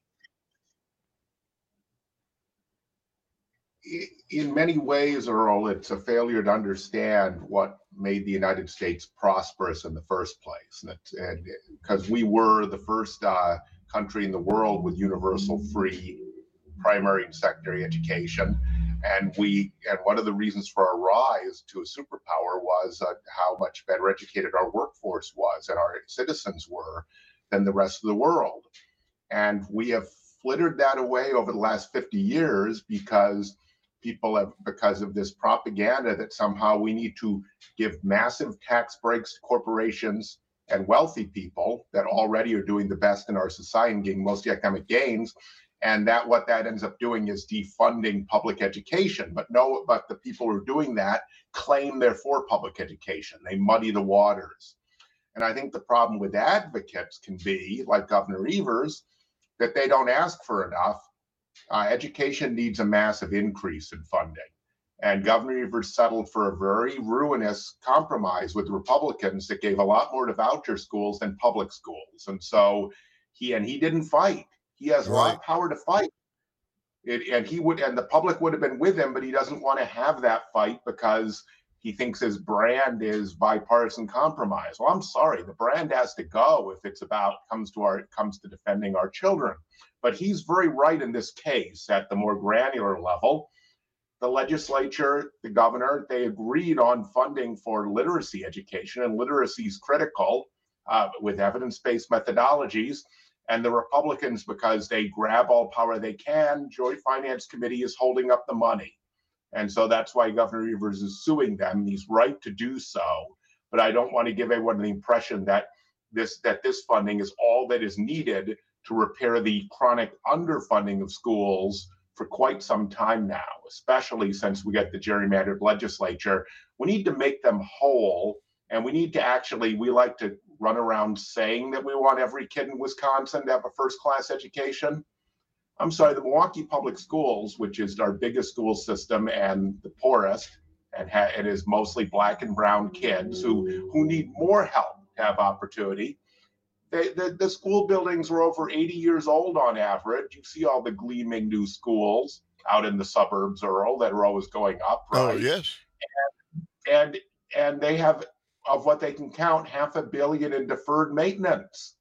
In many ways, Earl, it's a failure to understand what made the United States prosperous in the first place. And because we were the first uh, country in the world with universal free primary and secondary education. And we, and one of the reasons for our rise to a superpower was uh, how much better educated our workforce was and our citizens were than the rest of the world. And we have flittered that away over the last fifty years because people have, because of this propaganda that somehow we need to give massive tax breaks to corporations and wealthy people that already are doing the best in our society and getting most of the economic gains. And that what that ends up doing is defunding public education. But no, but the people who are doing that claim they're for public education. They muddy the waters. And I think the problem with advocates can be, like Governor Evers, that they don't ask for enough. Uh, education needs a massive increase in funding. And Governor Evers settled for a very ruinous compromise with Republicans that gave a lot more to voucher schools than public schools. And so he, and he didn't fight. He has a lot of power to fight. It, and he would, and the public would have been with him, but he doesn't want to have that fight because he thinks his brand is bipartisan compromise. Well, I'm sorry, the brand has to go if it's about, comes to our, comes to defending our children. But he's very right in this case at the more granular level. The legislature, the governor, they agreed on funding for literacy education, and literacy is critical uh, with evidence-based methodologies. And the Republicans, because they grab all power they can, Joint Finance Committee is holding up the money. And so that's why Governor Evers is suing them. He's right to do so. But I don't want to give everyone the impression that this that this funding is all that is needed to repair the chronic underfunding of schools for quite some time now, especially since we get the gerrymandered legislature. We need to make them whole, and we need to actually, we like to run around saying that we want every kid in Wisconsin to have a first-class education. I'm sorry, the Milwaukee Public Schools, which is our biggest school system and the poorest, and ha- it is mostly black and brown kids who, who need more help to have opportunity. They, the, the school buildings are over eighty years old on average. You see all the gleaming new schools out in the suburbs, Earl, that are always going up, right? Oh, yes. And, and, and they have, of what they can count, half a billion in deferred maintenance.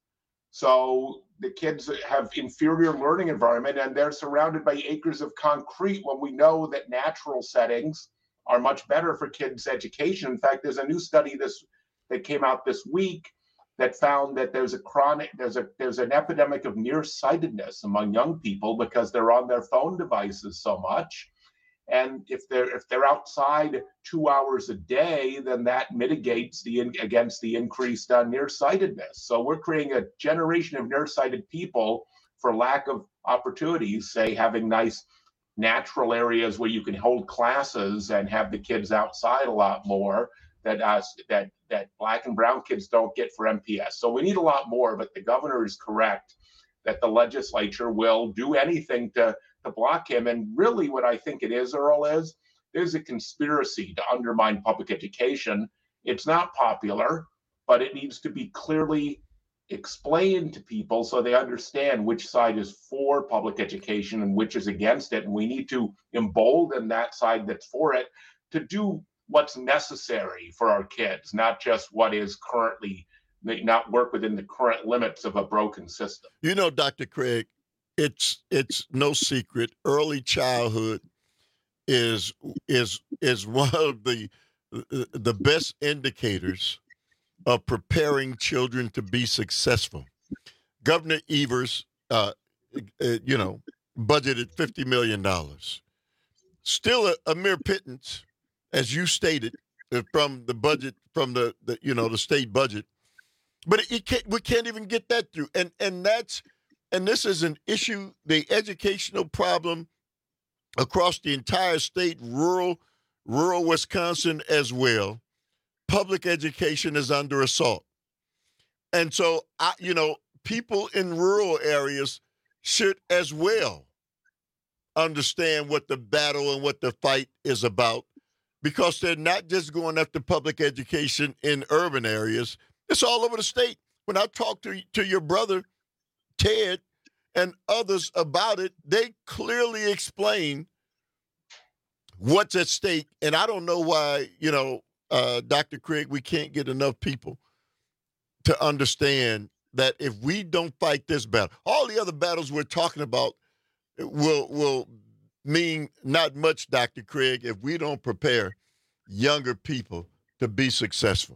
So the kids have inferior learning environment, and they're surrounded by acres of concrete when we know that natural settings are much better for kids' education. In fact, there's a new study this that came out this week that found that there's a chronic, there's a there's an epidemic of nearsightedness among young people because they're on their phone devices so much. And if they're if they're outside two hours a day, then that mitigates the against the increased uh, nearsightedness. So we're creating a generation of nearsighted people for lack of opportunities, say having nice natural areas where you can hold classes and have the kids outside a lot more that uh, that that black and brown kids don't get for M P S. So we need a lot more, but the governor is correct that the legislature will do anything to to block him. And really what I think it is, Earl, is there's a conspiracy to undermine public education. It's not popular, but it needs to be clearly explained to people so they understand which side is for public education and which is against it. And we need to embolden that side that's for it to do what's necessary for our kids, not just what is currently, not work within the current limits of a broken system. You know, Doctor Craig, it's it's no secret. Early childhood is is is one of the the best indicators of preparing children to be successful. Governor Evers, uh, uh, you know, budgeted fifty million dollars. Still a, a mere pittance, as you stated, from the budget, from the, the you know, the state budget. But it, it can't, we can't even get that through. And and that's and this is an issue, the educational problem across the entire state, rural, rural Wisconsin as well. Public education is under assault. And so, I, you know, people in rural areas should as well understand what the battle and what the fight is about, because they're not just going after public education in urban areas. It's all over the state. When I talk to, to your brother, Ted, and others about it, they clearly explain what's at stake. And I don't know why, you know, uh, Doctor Craig, we can't get enough people to understand that if we don't fight this battle, all the other battles we're talking about will will mean not much, Doctor Craig, if we don't prepare younger people to be successful.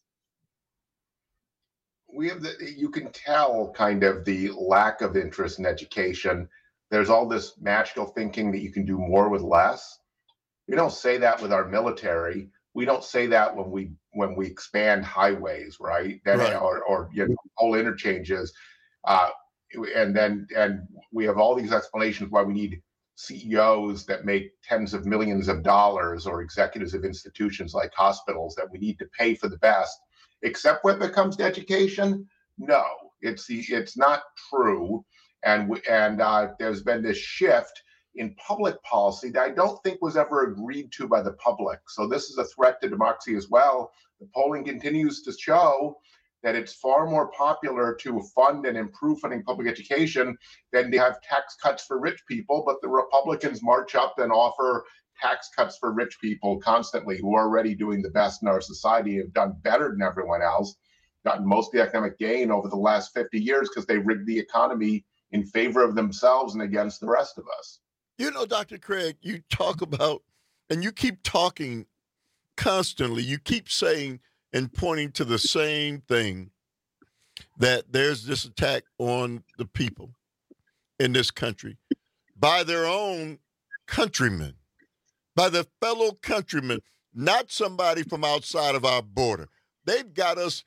We have the, you can tell kind of the lack of interest in education. There's all this magical thinking that you can do more with less. We don't say that with our military. We don't say that when we when we expand highways, right? Then Right. or or you know, whole interchanges, uh, and then and we have all these explanations why we need C E Os that make tens of millions of dollars, or executives of institutions like hospitals that we need to pay for the best. Except when it comes to education, no, it's the it's not true. And we, and uh, there's been this shift in public policy that I don't think was ever agreed to by the public. So this is a threat to democracy as well. The polling continues to show that it's far more popular to fund and improve funding public education than to have tax cuts for rich people. But the Republicans march up and offer tax cuts for rich people constantly, who are already doing the best in our society, have done better than everyone else, gotten most of the economic gain over the last fifty years because they rigged the economy in favor of themselves and against the rest of us. You know, Doctor Craig, you talk about, and you keep talking constantly, you keep saying and pointing to the same thing, that there's this attack on the people in this country by their own countrymen, by their fellow countrymen, not somebody from outside of our border. They've got us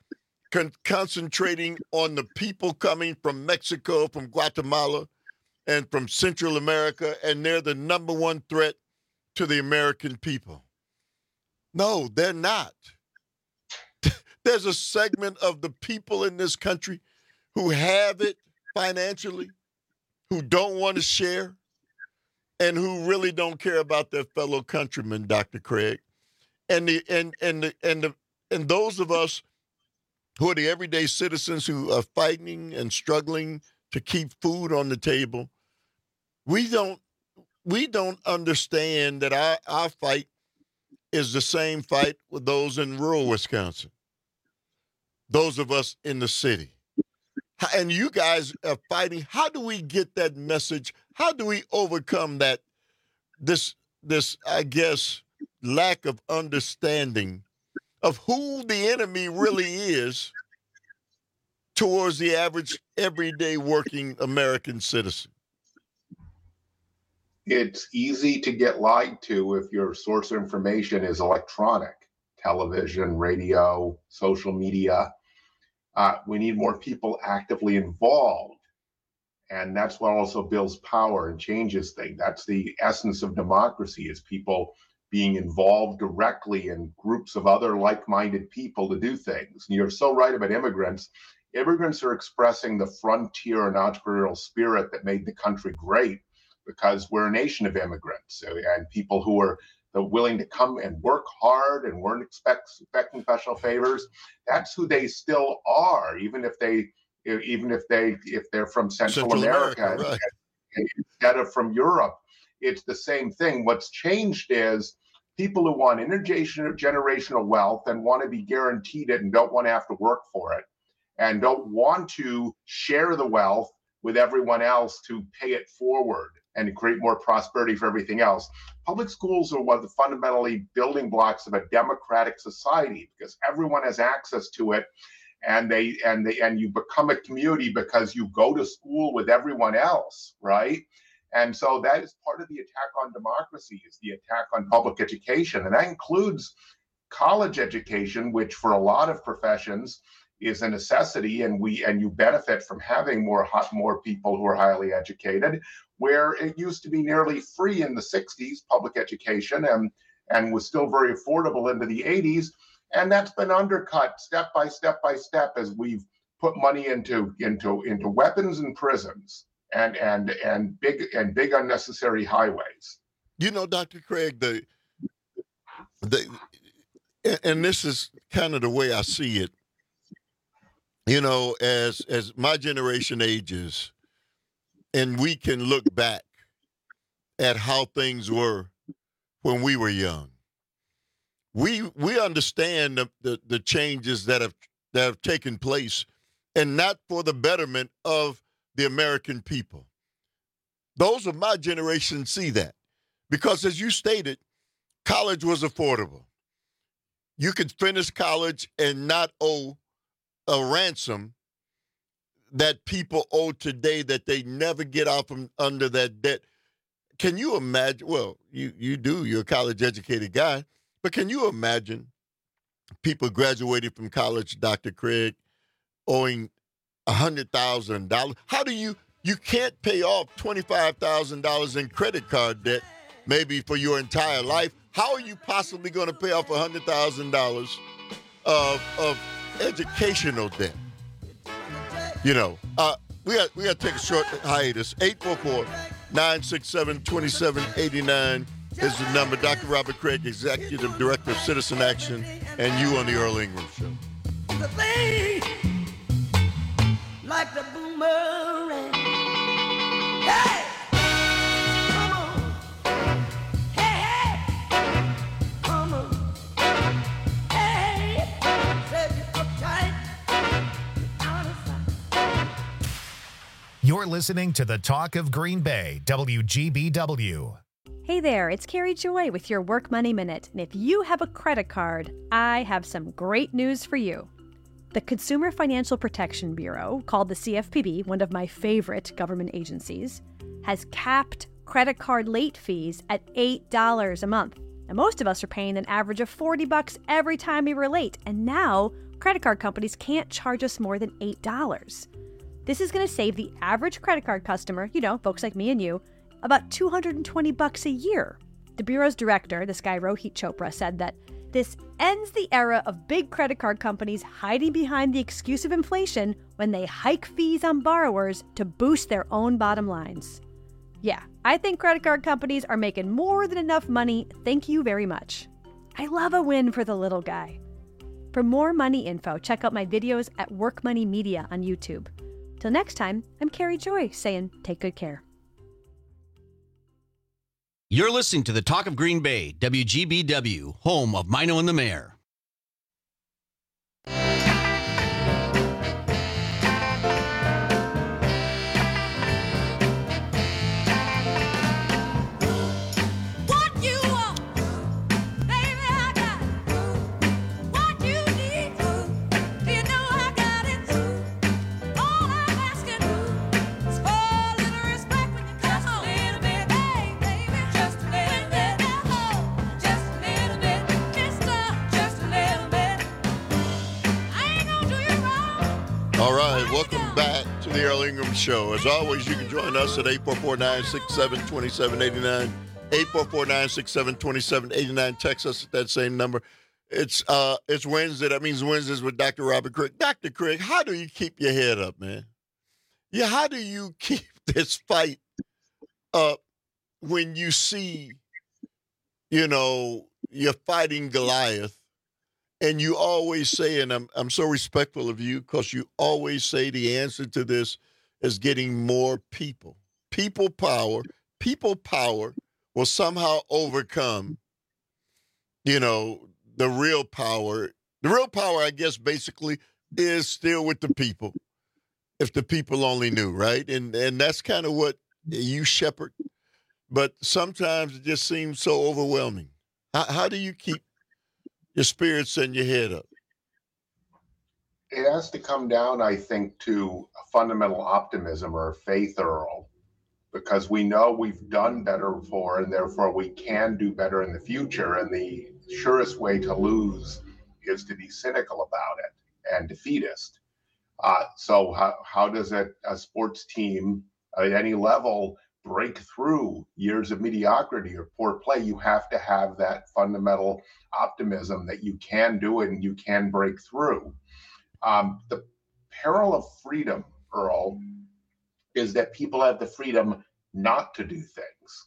con- concentrating on the people coming from Mexico, from Guatemala, and from Central America, and they're the number one threat to the American people. No, they're not. There's a segment of the people in this country who have it financially, who don't want to share, and who really don't care about their fellow countrymen, Doctor Craig. And the and and the and the and those of us who are the everyday citizens who are fighting and struggling to keep food on the table, we don't we don't understand that our, our fight is the same fight with those in rural Wisconsin, those of us in the city. And you guys are fighting. How do we get that message? How do we overcome that, this, this I guess, lack of understanding of who the enemy really is towards the average, everyday working American citizen? It's easy to get lied to if your source of information is electronic, television, radio, social media. Uh, we need more people actively involved. And that's what also builds power and changes things. That's the essence of democracy, is people being involved directly in groups of other like-minded people to do things. And you're so right about immigrants. Immigrants are expressing the frontier and entrepreneurial spirit that made the country great, because we're a nation of immigrants and people who are willing to come and work hard and weren't expect, expecting special favors. That's who they still are, even if they, even if they, if they're from Central, Central America, America right. and, instead of from Europe. It's the same thing. What's changed is people who want intergenerational wealth and want to be guaranteed it and don't want to have to work for it, and don't want to share the wealth with everyone else to pay it forward and create more prosperity for everything else. Public schools are one of the fundamentally building blocks of a democratic society, because everyone has access to it, and they and they and you become a community because you go to school with everyone else, right? And so that is part of the attack on democracy, is the attack on public education, and that includes college education, which for a lot of professions is a necessity, and we and you benefit from having more hot, more people who are highly educated, where it used to be nearly free in the sixties, public education, and and was still very affordable into the eighties, and that's been undercut step by step by step as we've put money into into into weapons and prisons and and and big and big unnecessary highways. You know, Doctor Craig, the the and this is kind of the way I see it. You know, as as my generation ages, and we can look back at how things were when we were young, we we understand the, the, the changes that have that have taken place, and not for the betterment of the American people. Those of my generation see that, because as you stated, college was affordable. You could finish college and not owe a ransom that people owe today, that they never get out from under that debt. Can you imagine? Well, you, you do, you're a college educated guy, but can you imagine people graduating from college, Doctor Craig, owing one hundred thousand dollars? How do you, you can't pay off twenty-five thousand dollars in credit card debt maybe for your entire life. How are you possibly going to pay off one hundred thousand dollars of, of educational debt? You know, uh, we got we got to take a short hiatus. eight four four, nine six seven, two seven eight nine is the number. Doctor Robert Craig, Executive Director of Citizen Action, and you on the Earl Ingram Show. The thing, like the boomerang. Hey! Come on. Hey, hey! Come on. Hey! Said you uptight. Out of sight. You're listening to the Talk of Green Bay, W G B W. Hey there, it's Carrie Joy with your Work Money Minute. And if you have a credit card, I have some great news for you. The Consumer Financial Protection Bureau, called the C F P B, one of my favorite government agencies, has capped credit card late fees at eight dollars a month. And most of us are paying an average of forty bucks every time we were late. And now credit card companies can't charge us more than eight dollars. This is going to save the average credit card customer, you know, folks like me and you, about two hundred twenty bucks a year. The Bureau's director, this guy Rohit Chopra, said that this ends the era of big credit card companies hiding behind the excuse of inflation when they hike fees on borrowers to boost their own bottom lines. Yeah, I think credit card companies are making more than enough money. Thank you very much. I love a win for the little guy. For more money info, check out my videos at Work Money Media on YouTube. Till next time, I'm Carrie Joy saying take good care. You're listening to the Talk of Green Bay, W G B W, home of Mino and the Mayor. All right, welcome back to the Earl Ingram Show. As always, you can join us at eight four four, nine six seven, two seven eight nine, eight four four, nine six seven, two seven eight nine. Text us at that same number. It's uh, it's Wednesday. That means Wednesdays with Doctor Robert Craig. Doctor Craig, how do you keep your head up, man? Yeah, how do you keep this fight up when you see, you know, you're fighting Goliath? And you always say, and I'm I'm so respectful of you because you always say the answer to this is getting more people. People power, people power will somehow overcome, you know, the real power. The real power, I guess, basically is still with the people. If the people only knew, right? And and that's kind of what you shepherd. But sometimes it just seems so overwhelming. How, how do you keep your spirits and your head up? It has to come down, I think, to a fundamental optimism or faith, Earl, because we know we've done better before, and therefore we can do better in the future. And the surest way to lose is to be cynical about it and defeatist. Uh, so how, how does a, a sports team at any level break through years of mediocrity or poor play? You have to have that fundamental optimism that you can do it and you can break through. Um, the peril of freedom, Earl, is that people have the freedom not to do things.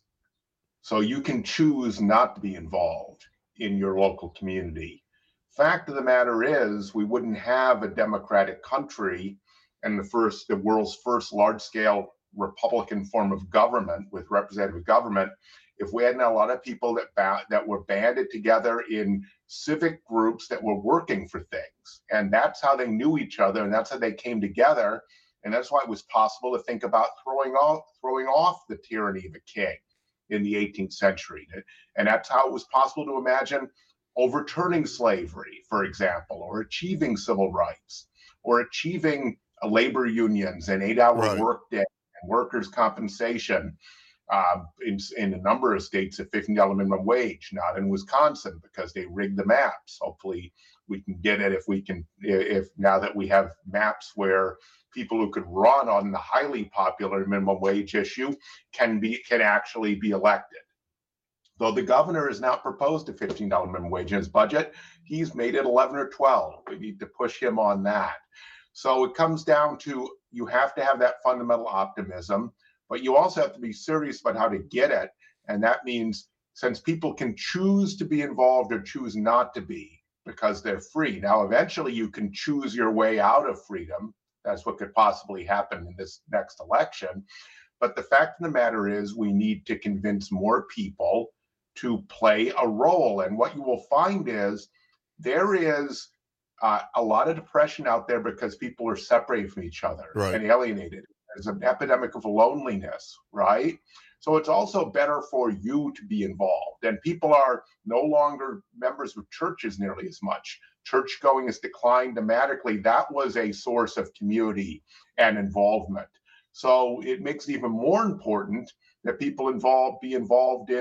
So you can choose not to be involved in your local community. Fact of the matter is, we wouldn't have a democratic country and the first, the world's first large-scale Republican form of government with representative government if we hadn't a lot of people that ba- that were banded together in civic groups that were working for things. And that's how they knew each other, and that's how they came together. And that's why it was possible to think about throwing off throwing off the tyranny of a king in the eighteenth century. And that's how it was possible to imagine overturning slavery, for example, or achieving civil rights, or achieving labor unions, an eight-hour right. workday, and workers' compensation. Um, in, in a number of states, a fifteen dollars minimum wage, not in Wisconsin because they rigged the maps. Hopefully we can get it if we can, if now that we have maps where people who could run on the highly popular minimum wage issue can be, can actually be elected. Though the governor has not proposed a fifteen dollars minimum wage in his budget, he's made it eleven or twelve. We need to push him on that. So it comes down to, you have to have that fundamental optimism. But you also have to be serious about how to get it. And that means since people can choose to be involved or choose not to be because they're free. Now, eventually you can choose your way out of freedom. That's what could possibly happen in this next election. But the fact of the matter is we need to convince more people to play a role. And what you will find is there is uh, a lot of depression out there because people are separated from each other right. and alienated. There's an epidemic of loneliness, right? So it's also better for you to be involved. And people are no longer members of churches nearly as much. Church going has declined dramatically. That was a source of community and involvement. So it makes it even more important that people involved be involved in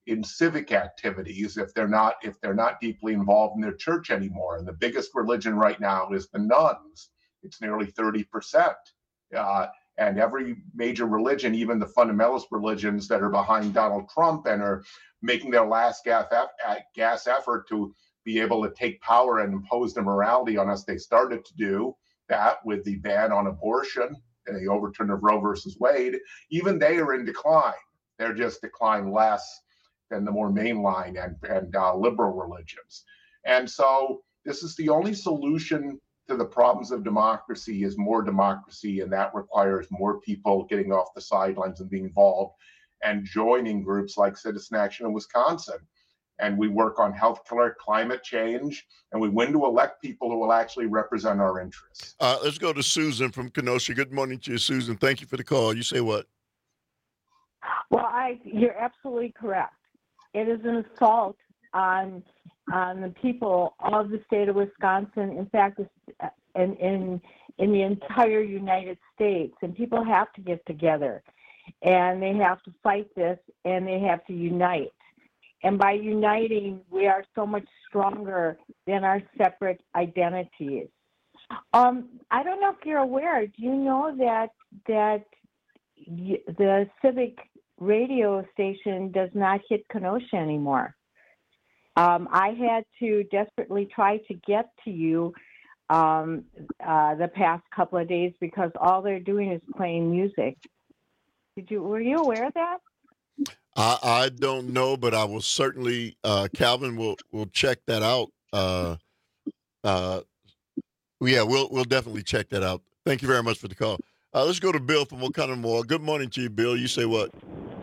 in civic activities if they're not if they're not deeply involved in their church anymore. And the biggest religion right now is the nuns. It's nearly thirty percent. Uh, and every major religion, even the fundamentalist religions that are behind Donald Trump and are making their last gas, gas effort to be able to take power and impose their morality on us, they started to do that with the ban on abortion and the overturn of Roe versus Wade. Even they are in decline. They're just decline less than the more mainline and, and uh, liberal religions. And so this is the only solution to the problems of democracy is more democracy, and that requires more people getting off the sidelines and being involved and joining groups like Citizen Action in Wisconsin. And we work on healthcare, climate change, and we win to elect people who will actually represent our interests. Uh, let's go to Susan from Kenosha. Good morning to you, Susan. Thank you for the call. You say what? Well, I you're absolutely correct. It is an assault on on the people of the state of Wisconsin. In fact, in in in the entire United States, and people have to get together, and they have to fight this, and they have to unite. And by uniting, we are so much stronger than our separate identities. Um, I don't know if you're aware. Do you know that that y- the civic radio station does not hit Kenosha anymore? Um, I had to desperately try to get to you um, uh, the past couple of days because all they're doing is playing music. Did you? Were you aware of that? I, I don't know, but I will certainly, uh, Calvin will, will check that out. Uh, uh, yeah, we'll we'll definitely check that out. Thank you very much for the call. Uh, let's go to Bill from Oconomowoc. Good morning to you, Bill. You say what?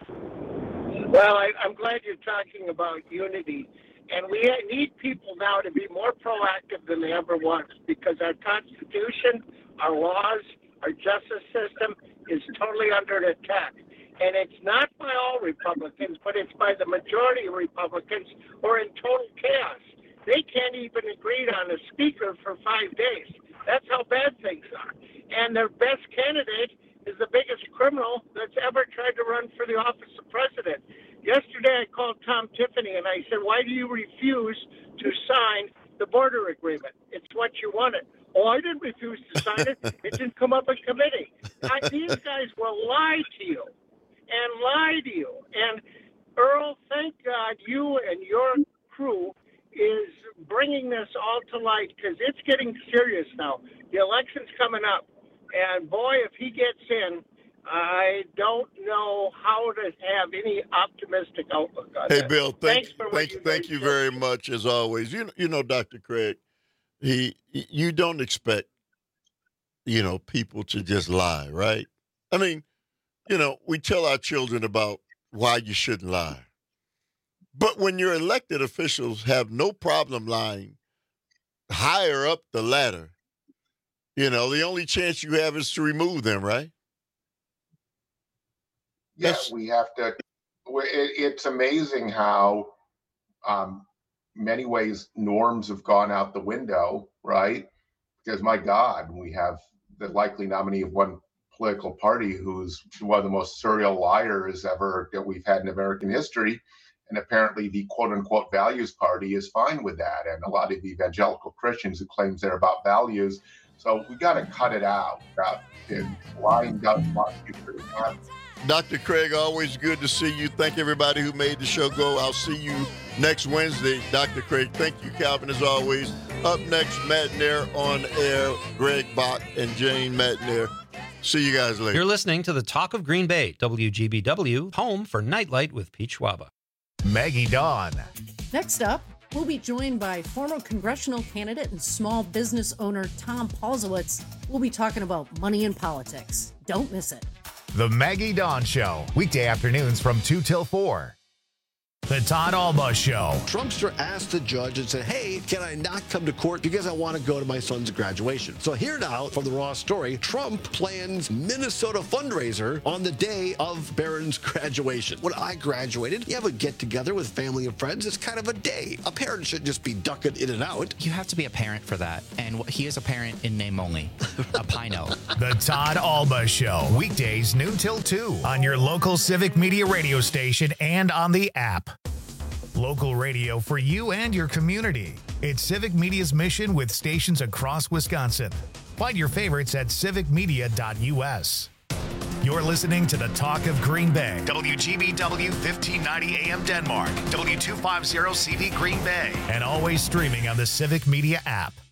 Well, I, I'm glad you're talking about unity. And we need people now to be more proactive than they ever was, because our Constitution, our laws, our justice system is totally under attack. And it's not by all Republicans, but it's by the majority of Republicans who are in total chaos. They can't even agree on a speaker for five days. That's how bad things are. And their best candidate is the biggest criminal that's ever tried to run for the office of president. Yesterday I called Tom Tiffany and I said, why do you refuse to sign the border agreement? It's what you wanted. Oh, I didn't refuse to sign it. It didn't come up in committee. I, these guys will lie to you and lie to you. And Earl, thank God you and your crew is bringing this all to light, because it's getting serious now. The election's coming up. And boy, if he gets in, I don't know how to have any optimistic outlook on Hey, that. Bill, thank, Thanks for thank, what you thank guys you do. very much, as always. You, you know, Doctor Craig, he, you don't expect, you know, people to just lie, right? I mean, you know, we tell our children about why you shouldn't lie. But when your elected officials have no problem lying higher up the ladder, you know, the only chance you have is to remove them, right? Yes, we have to. It, it's amazing how, um, many ways, norms have gone out the window, right? Because my God, we have the likely nominee of one political party who's one of the most serial liars ever that we've had in American history. And apparently the quote unquote values party is fine with that. And a lot of evangelical Christians who claims they're about values. So we got to cut it out. About lying down Doctor Craig, always good to see you. Thank everybody who made the show go. I'll see you next Wednesday, Doctor Craig. Thank you, Calvin, as always. Up next, Matt Nair on air, Greg Bach and Jane Matt Nair. See you guys later. You're listening to the Talk of Green Bay, W G B W, home for Nightlight with Pete Schwaba. Maggie Dawn. Next up, we'll be joined by former congressional candidate and small business owner Tom Paulsowitz. We'll be talking about money and politics. Don't miss it. The Maggie Dawn Show, weekday afternoons from two till four. The Todd Alba Show. Trumpster asked the judge and said, hey, can I not come to court because I want to go to my son's graduation? So here now from the Raw story, Trump plans Minnesota fundraiser on the day of Barron's graduation. When I graduated, you have a get-together with family and friends. It's kind of a day. A parent should just be ducking in and out. You have to be a parent for that. And he is a parent in name only. A Pino. The Todd Alba Show, weekdays noon till two on your local Civic Media radio station and on the app. Local radio for you and your community. It's Civic Media's mission with stations across Wisconsin. Find your favorites at civic media dot u s. You're listening to the Talk of Green Bay. W G B W fifteen ninety A M Denmark. W two fifty C V Green Bay. And always streaming on the Civic Media app.